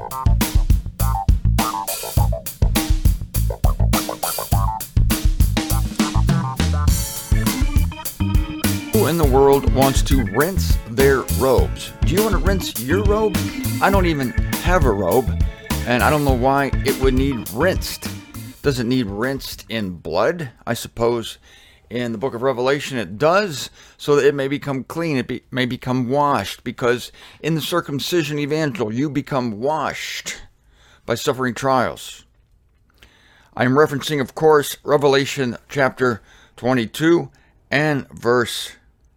Who in the world wants to rinse their robes? Do you want to rinse your robe? I don't even have a robe, and I don't know why it would need rinsed. Does it need rinsed in blood? I suppose in the book of Revelation it does, so that it may become clean, may become washed, because in the circumcision evangel you become washed by suffering trials. I am referencing, of course, Revelation chapter 22 and verse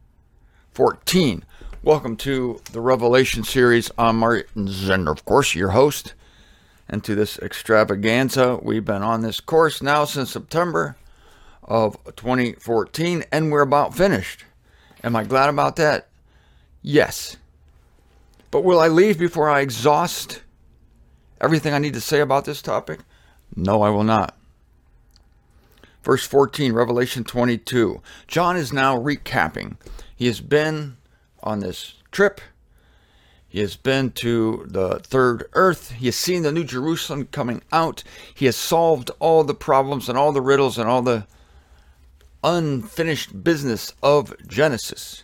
14. Welcome to the Revelation series. I'm Martin Zender, of course, your host, and to this extravaganza. We've been on this course now since September of 2014, and we're about finished. Am I glad about that? Yes. But will I leave before I exhaust everything I need to say about this topic? No, I will not. Verse 14, Revelation 22. John is now recapping. He has been on this trip. He has been to the third earth. He has seen the New Jerusalem coming out. He has solved all the problems and all the riddles and all the unfinished business of Genesis.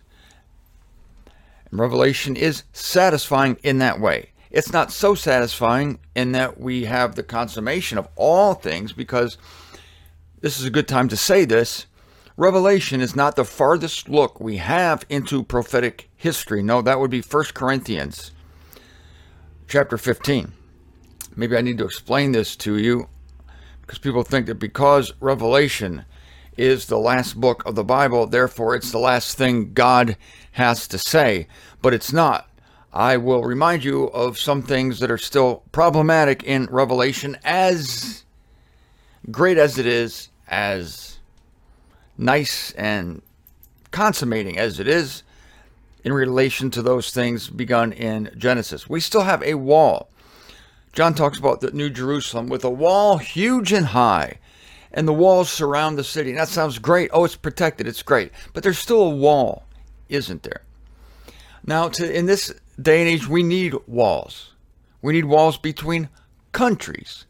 And Revelation is satisfying in that way. It's not so satisfying in that we have the consummation of all things, because this is a good time to say this. Revelation is not the farthest look we have into prophetic history. No, that would be 1 Corinthians chapter 15. Maybe I need to explain this to you, because people think that because Revelation is the last book of the Bible, therefore it's the last thing God has to say. But it's not. I will remind you of some things that are still problematic in Revelation, as great as it is, as nice and consummating as it is in relation to those things begun in Genesis. We still have a wall. John talks about the New Jerusalem with a wall huge and high, and the walls surround the city. And that sounds great. Oh, it's protected. It's great. But there's still a wall, isn't there? Now, in this day and age, we need walls. We need walls between countries.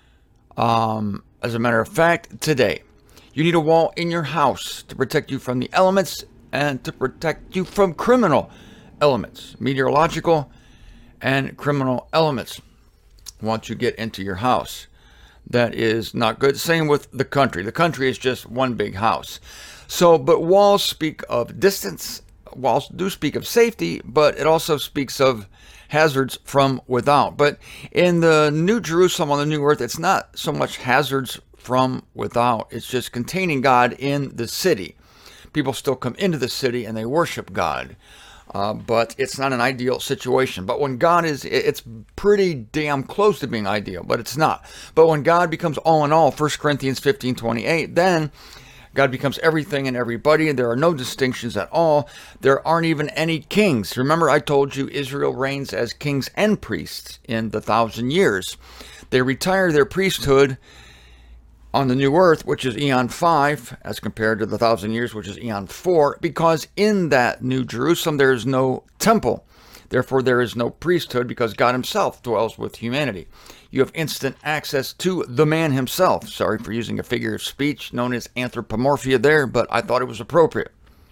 As a matter of fact, today, you need a wall in your house to protect you from the elements and to protect you from criminal elements, meteorological and criminal elements. Once you get into your house, that is not good. Same with the country. The country is just one big house. So, but walls speak of distance. Walls do speak of safety, but it also speaks of hazards from without. But in the New Jerusalem on the New Earth, it's not so much hazards from without. It's just containing God in the city. People still come into the city and they worship God. But it's not an ideal situation. But when God is, it's pretty damn close to being ideal, but it's not. But when God becomes all in all, 1 Corinthians 15:28, then God becomes everything and everybody, and there are no distinctions at all. There aren't even any kings. Remember, I told you Israel reigns as kings and priests in the 1,000 years. They retire their priesthood on the new earth, which is Eon 5, as compared to the 1,000 years, which is Eon 4, because in that New Jerusalem there is no temple. Therefore, there is no priesthood, because God himself dwells with humanity. You have instant access to the man himself. Sorry for using a figure of speech known as anthropomorphia there, but I thought it was appropriate.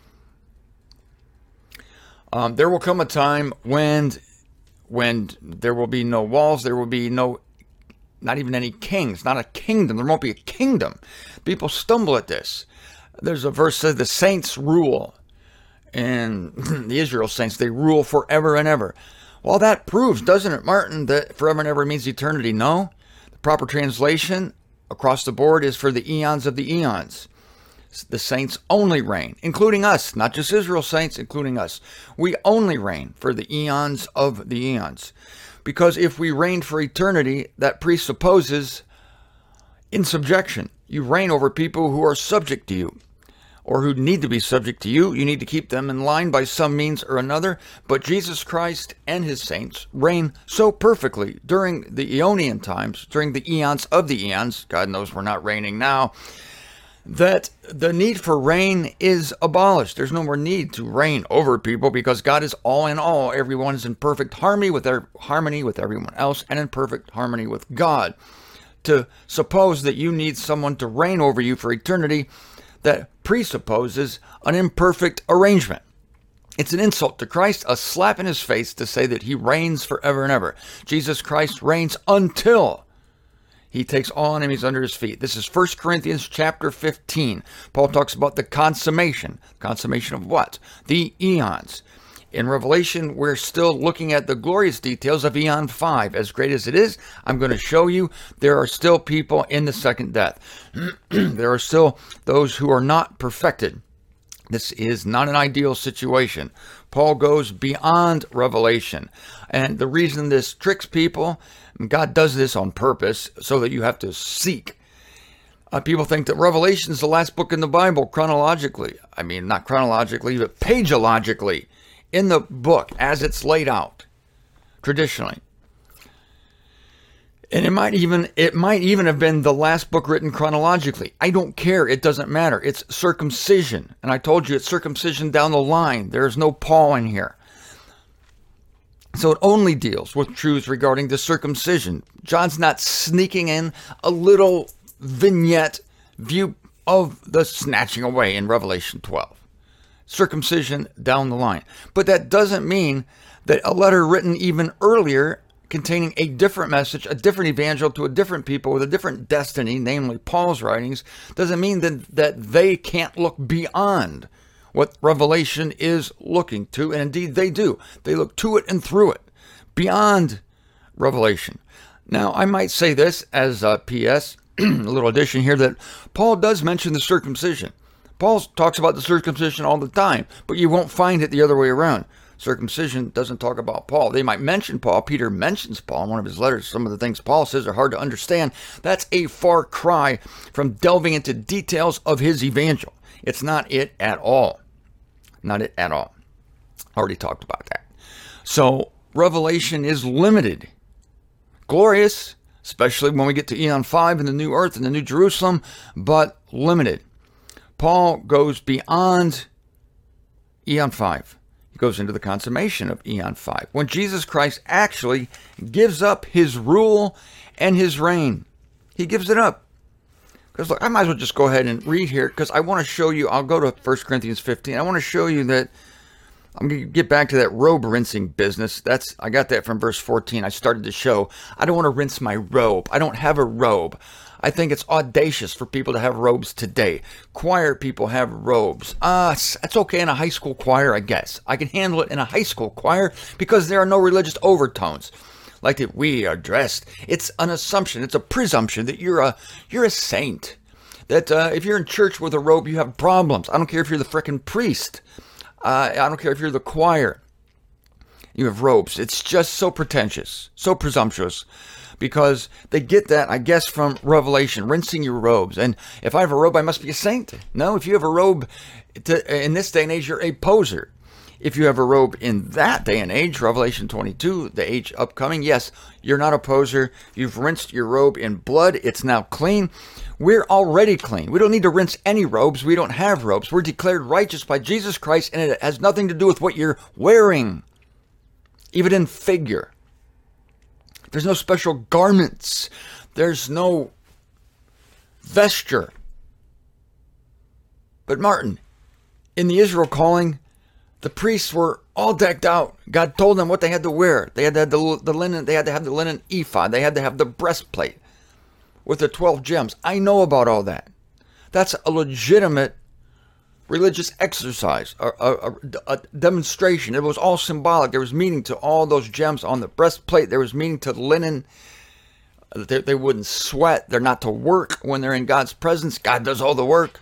There will come a time when there will be no walls, there will be not even any kings, not a kingdom. There won't be a kingdom. People stumble at this. There's a verse that says the saints rule. And the Israel saints, they rule forever and ever. Well, that proves, doesn't it, Martin, that forever and ever means eternity? No. The proper translation across the board is for the eons of the eons. The saints only reign, including us, not just Israel saints, including us. We only reign for the eons of the eons. Because if we reign for eternity, that presupposes in subjection. You reign over people who are subject to you, or who need to be subject to you. You need to keep them in line by some means or another. But Jesus Christ and his saints reign so perfectly during the Aeonian times, during the eons of the eons. God knows we're not reigning now. that the need for rain is abolished. There's no more need to reign over people because God is all in all. Everyone is in perfect harmony with everyone else and in perfect harmony with God. To suppose that you need someone to reign over you for eternity, that presupposes an imperfect arrangement. It's an insult to Christ, a slap in his face to say that he reigns forever and ever. Jesus Christ reigns until he takes all enemies under his feet. This is 1 Corinthians chapter 15. Paul talks about the consummation. Consummation of what? The eons. In Revelation, we're still looking at the glorious details of Eon 5. As great as it is, I'm going to show you there are still people in the second death. There are still those who are not perfected. This is not an ideal situation. Paul goes beyond Revelation. And the reason this tricks people, God does this on purpose so that you have to seek. People think that Revelation is the last book in the Bible chronologically. I mean, not chronologically, but pagelogically in the book as it's laid out traditionally. And it might even have been the last book written chronologically. I don't care. It doesn't matter. It's circumcision. And I told you it's circumcision down the line. There's no Paul in here. So it only deals with truths regarding the circumcision. John's not sneaking in a little vignette view of the snatching away in Revelation 12. Circumcision down the line. But that doesn't mean that a letter written even earlier containing a different message, a different evangel to a different people with a different destiny, namely Paul's writings, doesn't mean that they can't look beyond what Revelation is looking to, and indeed they do. They look to it and through it, beyond Revelation. Now, I might say this as a PS, a little addition here, that Paul does mention the circumcision. Paul talks about the circumcision all the time, but you won't find it the other way around. Circumcision doesn't talk about Paul. They might mention Paul. Peter mentions Paul in one of his letters. Some of the things Paul says are hard to understand. That's a far cry from delving into details of his evangel. It's not it at all. Not it at all. Already talked about that. So Revelation is limited. Glorious, especially when we get to Eon 5 and the new earth and the new Jerusalem, but limited. Paul goes beyond Eon 5. He goes into the consummation of Eon 5, when Jesus Christ actually gives up his rule and his reign. He gives it up. Because look, I might as well just go ahead and read here, because I want to show you, I'll go to 1 Corinthians 15. I want to show you that, I'm going to get back to that robe rinsing business. I got that from verse 14. I started the show. I don't want to rinse my robe. I don't have a robe. I think it's audacious for people to have robes today. Choir people have robes. That's okay in a high school choir, I guess. I can handle it in a high school choir because there are no religious overtones. Like that we are dressed. It's an assumption. It's a presumption that you're a saint. That if you're in church with a robe, you have problems. I don't care if you're the frickin' priest. I don't care if you're the choir. You have robes. It's just so pretentious, so presumptuous. Because they get that, I guess, from Revelation, rinsing your robes. And if I have a robe, I must be a saint. No, if you have a robe in this day and age, you're a poser. If you have a robe in that day and age, Revelation 22, the age upcoming, yes, you're not a poser. You've rinsed your robe in blood. It's now clean. We're already clean. We don't need to rinse any robes. We don't have robes. We're declared righteous by Jesus Christ, and it has nothing to do with what you're wearing, even in figure. There's no special garments. There's no vesture. But Martin, in the Israel calling, the priests were all decked out. God told them what they had to wear. They had to have the linen. They had to have the linen ephod. They had to have the breastplate with the 12 gems. I know about all that. That's a legitimate religious exercise, a demonstration. It was all symbolic. There was meaning to all those gems on the breastplate. There was meaning to the linen. They wouldn't sweat. They're not to work when they're in God's presence. God does all the work.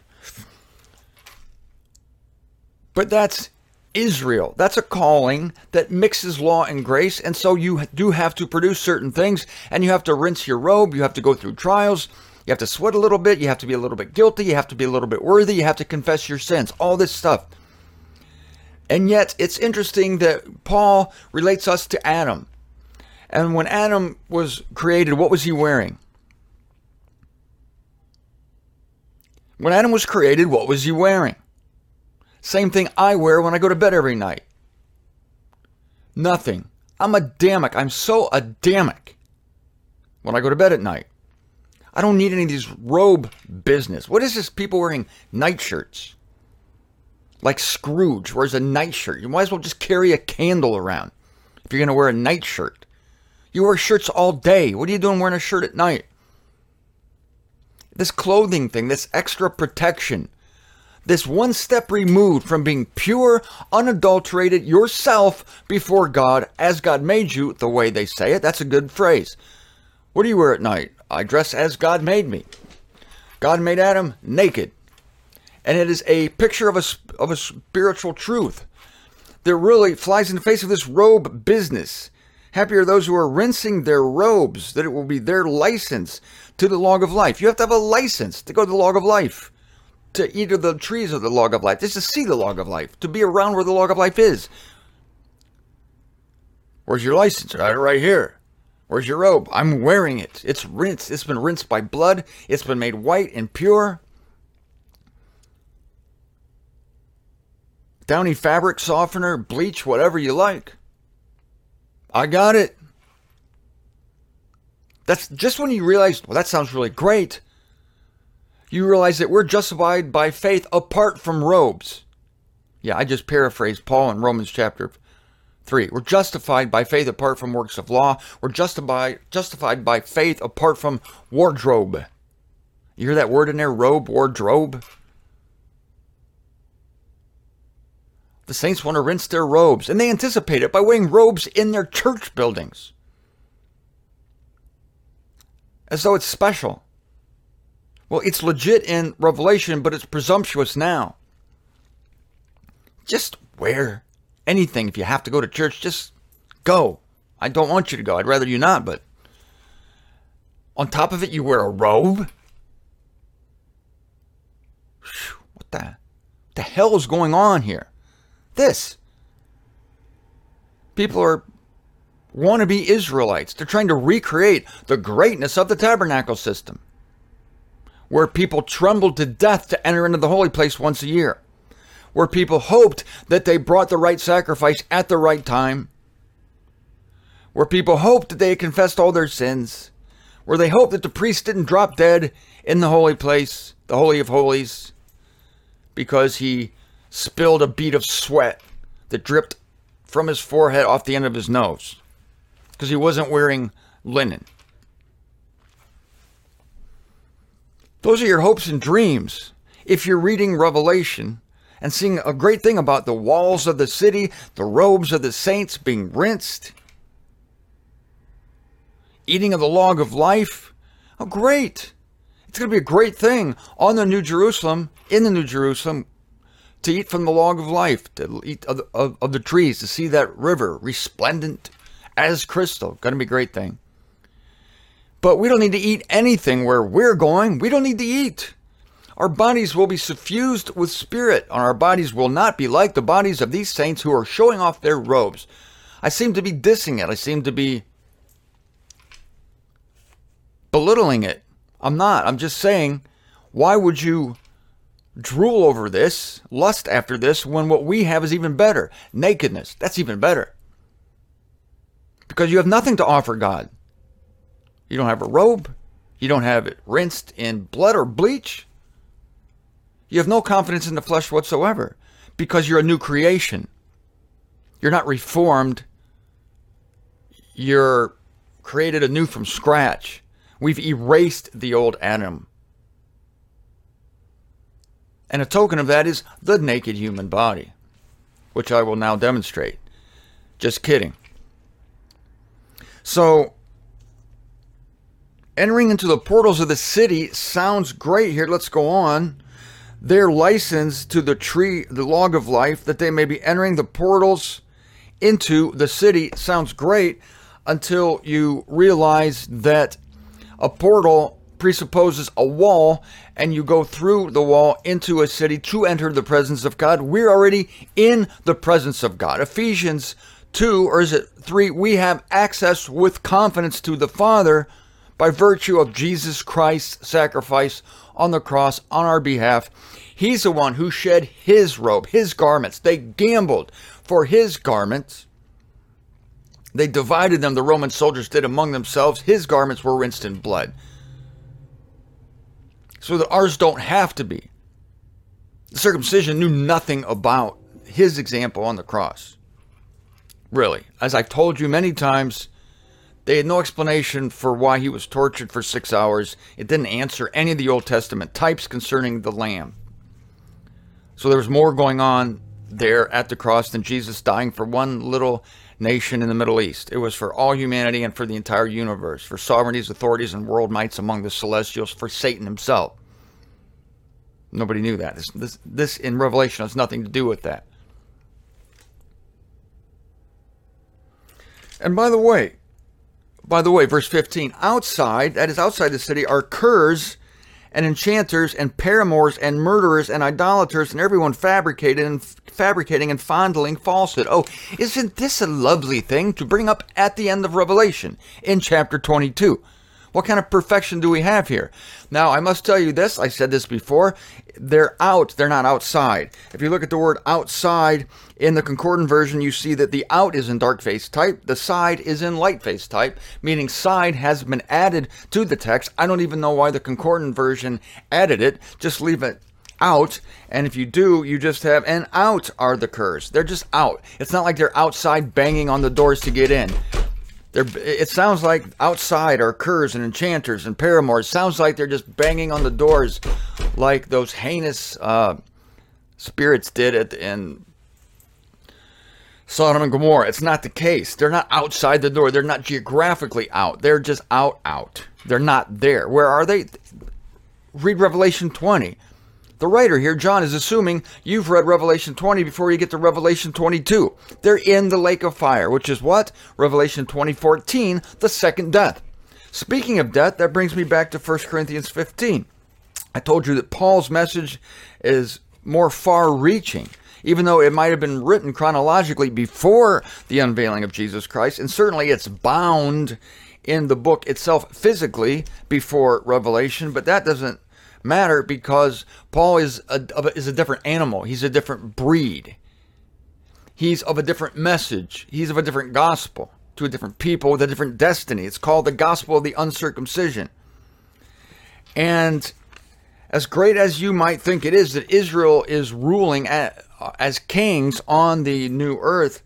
But that's Israel. That's a calling that mixes law and grace. And so you do have to produce certain things, and you have to rinse your robe. You have to go through trials. You have to sweat a little bit. You have to be a little bit guilty. You have to be a little bit worthy. You have to confess your sins. All this stuff. And yet, it's interesting that Paul relates us to Adam. And when Adam was created, what was he wearing? When Adam was created, what was he wearing? Same thing I wear when I go to bed every night. Nothing. I'm Adamic. I'm so Adamic when I go to bed at night. I don't need any of these robe business. What is this people wearing nightshirts? Like Scrooge wears a nightshirt. You might as well just carry a candle around if you're going to wear a nightshirt. You wear shirts all day. What are you doing wearing a shirt at night? This clothing thing, this extra protection, this one step removed from being pure, unadulterated yourself before God as God made you, the way they say it. That's a good phrase. What do you wear at night? I dress as God made me. God made Adam naked. And it is a picture of a spiritual truth that really flies in the face of this robe business. Happy are those who are rinsing their robes, that it will be their license to the log of life. You have to have a license to go to the log of life, to eat of the trees of the log of life, just to see the log of life, to be around where the log of life is. Where's your license? Right here. Where's your robe? I'm wearing it. It's rinsed. It's been rinsed by blood. It's been made white and pure. Downy fabric softener, bleach, whatever you like. I got it. That's just when you realize, well, that sounds really great. You realize that we're justified by faith apart from robes. Yeah, I just paraphrased Paul in Romans chapter 3. We're justified by faith apart from works of law. We're justified by faith apart from wardrobe. You hear that word in there? Robe, wardrobe. The saints want to rinse their robes, and they anticipate it by wearing robes in their church buildings, as though it's special. Well, it's legit in Revelation, but it's presumptuous now. Just wear anything. If you have to go to church, just go. I don't want you to go. I'd rather you not, but on top of it, you wear a robe? What the hell is going on here? This. People are wannabe Israelites. They're trying to recreate the greatness of the tabernacle system, where people trembled to death to enter into the holy place once a year, where people hoped that they brought the right sacrifice at the right time, where people hoped that they had confessed all their sins, where they hoped that the priest didn't drop dead in the holy place, the Holy of Holies, because he spilled a bead of sweat that dripped from his forehead off the end of his nose because he wasn't wearing linen. Those are your hopes and dreams. If you're reading Revelation and seeing a great thing about the walls of the city, the robes of the saints being rinsed, eating of the log of life, oh great. It's going to be a great thing on the New Jerusalem, in the New Jerusalem, to eat from the log of life, to eat of the trees, to see that river resplendent as crystal. Going to be a great thing. But we don't need to eat anything where we're going. We don't need to eat. Our bodies will be suffused with spirit, and our bodies will not be like the bodies of these saints who are showing off their robes. I seem to be dissing it. I seem to be belittling it. I'm not. I'm just saying, why would you drool over this, lust after this, when what we have is even better? Nakedness. That's even better. Because you have nothing to offer God. You don't have a robe. You don't have it rinsed in blood or bleach. You have no confidence in the flesh whatsoever because you're a new creation. You're not reformed. You're created anew from scratch. We've erased the old Adam. And a token of that is the naked human body, which I will now demonstrate. Just kidding. So, entering into the portals of the city sounds great here. Let's go on. Their license to the tree, the log of life, that they may be entering the portals into the city sounds great until you realize that a portal presupposes a wall, and you go through the wall into a city to enter the presence of God. We're already in the presence of God. Ephesians 2, or is it 3? We have access with confidence to the Father by virtue of Jesus Christ's sacrifice on the cross on our behalf. He's the one who shed his robe, his garments. They gambled for his garments. They divided them, the Roman soldiers did, among themselves. His garments were rinsed in blood, so that ours don't have to be. The circumcision knew nothing about his example on the cross. Really, as I've told you many times, they had no explanation for why he was tortured for 6 hours. It didn't answer any of the Old Testament types concerning the Lamb. So there was more going on there at the cross than Jesus dying for one little nation in the Middle East. It was for all humanity and for the entire universe, for sovereignties, authorities, and world mights among the celestials, for Satan himself. Nobody knew that. This in Revelation has nothing to do with that. And by the way, verse 15, outside, that is outside the city, are curs and enchanters and paramours and murderers and idolaters and everyone fabricating and fondling falsehood. Oh, isn't this a lovely thing to bring up at the end of Revelation in chapter 22? What kind of perfection do we have here? Now, I must tell you this. I said this before. They're out. They're not outside. If you look at the word outside in the Concordant version, you see that the out is in dark face type. The side is in light face type, meaning side has been added to the text. I don't even know why the Concordant version added it. Just leave it out. And if you do, you just have, and out are the curs. They're just out. It's not like they're outside banging on the doors to get in. It sounds like outside are curs and enchanters and paramours. It sounds like they're just banging on the doors like those heinous spirits did in Sodom and Gomorrah. It's not the case. They're not outside the door. They're not geographically out. They're just out. They're not there. Where are they? Read Revelation 20. The writer here, John, is assuming you've read Revelation 20 before you get to Revelation 22. They're in the lake of fire, which is what? Revelation 20:14, the second death. Speaking of death, that brings me back to 1 Corinthians 15. I told you that Paul's message is more far-reaching, even though it might have been written chronologically before the unveiling of Jesus Christ, and certainly it's bound in the book itself physically before Revelation, but that doesn't matter because Paul is a different animal. He's a different breed. He's of a different message. He's of a different gospel to a different people with a different destiny. It's called the gospel of the uncircumcision. And as great as you might think it is that Israel is ruling as kings on the new earth,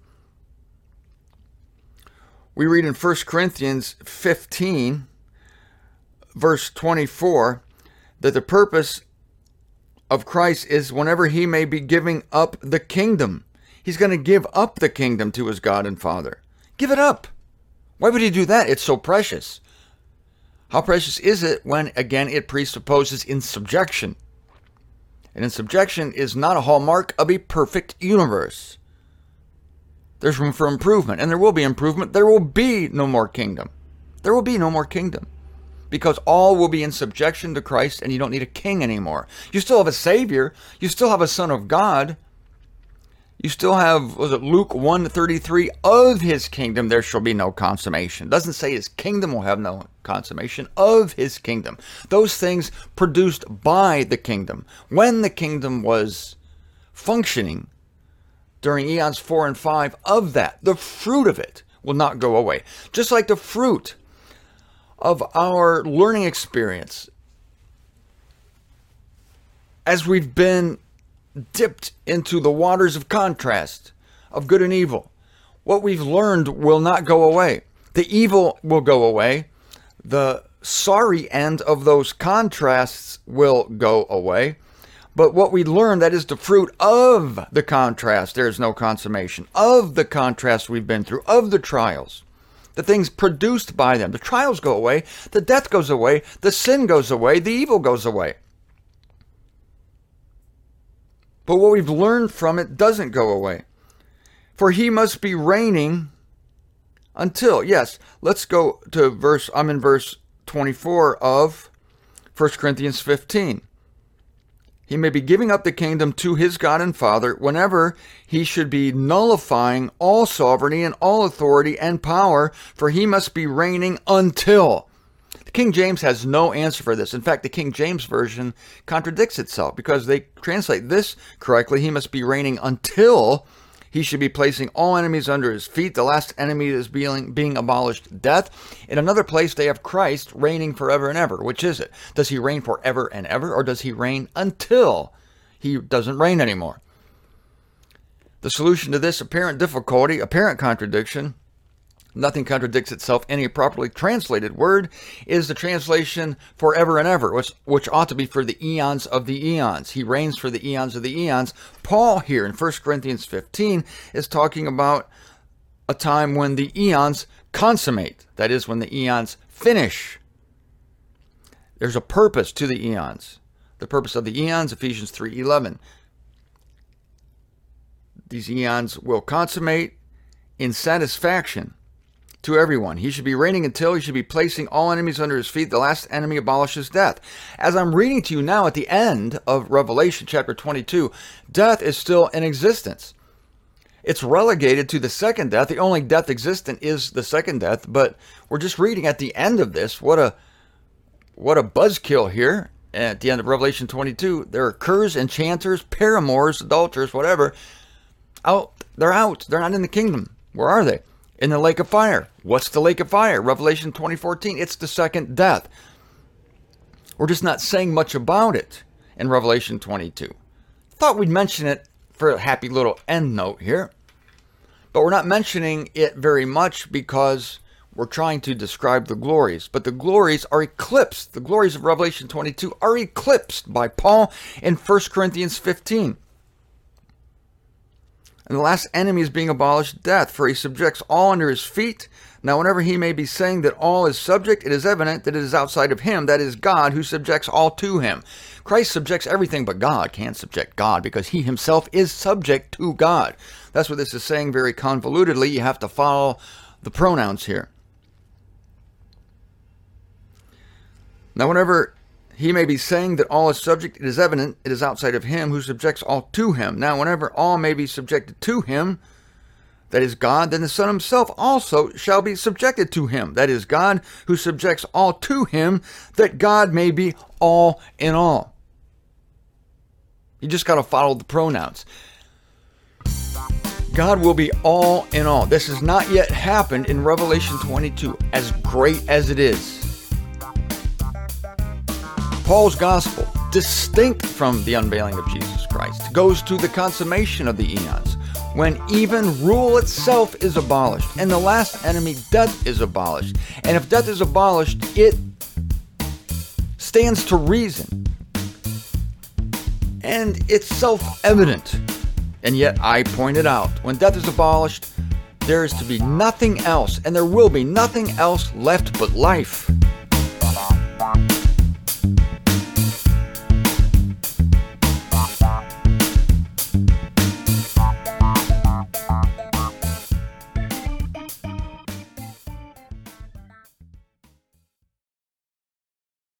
we read in 1 Corinthians 15, verse 24, that the purpose of Christ is whenever he may be giving up the kingdom. He's going to give up the kingdom to his God and Father. Give it up. Why would he do that? It's so precious. How precious is it when, again, it presupposes in subjection? And in subjection is not a hallmark of a perfect universe. There's room for improvement, and there will be improvement. There will be no more kingdom. There will be no more kingdom. Because all will be in subjection to Christ, and you don't need a king anymore. You still have a Savior. You still have a Son of God. You still have, was it Luke 1:33? Of his kingdom there shall be no consummation. It doesn't say his kingdom will have no consummation. Of his kingdom. Those things produced by the kingdom. When the kingdom was functioning during eons 4 and 5, of that, the fruit of it will not go away. Just like the fruit of our learning experience, as we've been dipped into the waters of contrast, of good and evil, what we've learned will not go away. The evil will go away. The sorry end of those contrasts will go away. But what we learn, that is the fruit of the contrast, there is no consummation. Of the contrast we've been through, of the trials. The things produced by them. The trials go away. The death goes away. The sin goes away. The evil goes away. But what we've learned from it doesn't go away. For he must be reigning until, yes, let's go to I'm in verse 24 of 1 Corinthians 15. He may be giving up the kingdom to his God and Father whenever he should be nullifying all sovereignty and all authority and power, for he must be reigning until. The King James has no answer for this. In fact, the King James Version contradicts itself because they translate this correctly. He must be reigning until he should be placing all enemies under his feet. The last enemy is being abolished, death. In another place, they have Christ reigning forever and ever. Which is it? Does he reign forever and ever, or does he reign until he doesn't reign anymore? The solution to this apparent difficulty, apparent contradiction, nothing contradicts itself, any properly translated word, is the translation forever and ever, which ought to be for the eons of the eons. He reigns for the eons of the eons. Paul here in 1 Corinthians 15 is talking about a time when the eons consummate. That is, when the eons finish. There's a purpose to the eons. The purpose of the eons, Ephesians 3:11. These eons will consummate in satisfaction to everyone. He should be reigning until he should be placing all enemies under his feet. The last enemy abolishes death. As I'm reading to you now at the end of Revelation chapter 22, death is still in existence. It's relegated to the second death. The only death existent is the second death, but we're just reading at the end of this. What a buzzkill here. At the end of Revelation 22, there are curs, enchanters, paramours, adulterers, whatever. They're out. They're not in the kingdom. Where are they? In the lake of fire. What's the lake of fire? Revelation 20:14. It's the second death. We're just not saying much about it in Revelation 22. Thought we'd mention it for a happy little end note here. But we're not mentioning it very much because we're trying to describe the glories. But the glories are eclipsed. The glories of Revelation 22 are eclipsed by Paul in 1 Corinthians 15. And the last enemy is being abolished, death, for he subjects all under his feet. Now, whenever he may be saying that all is subject, it is evident that it is outside of him, that is God, who subjects all to him. Christ subjects everything, but God can't subject God because he himself is subject to God. That's what this is saying very convolutedly. You have to follow the pronouns here. Now, whenever he may be saying that all is subject, it is evident it is outside of him who subjects all to him. Now, whenever all may be subjected to him, that is God, then the Son himself also shall be subjected to him. That is God, who subjects all to him, that God may be all in all. You just got to follow the pronouns. God will be all in all. This has not yet happened in Revelation 22, as great as it is. Paul's gospel, distinct from the unveiling of Jesus Christ, goes to the consummation of the eons, when even rule itself is abolished, and the last enemy, death, is abolished. And if death is abolished, it stands to reason. And it's self-evident. And yet, I pointed out, when death is abolished, there is to be nothing else, and there will be nothing else left but life.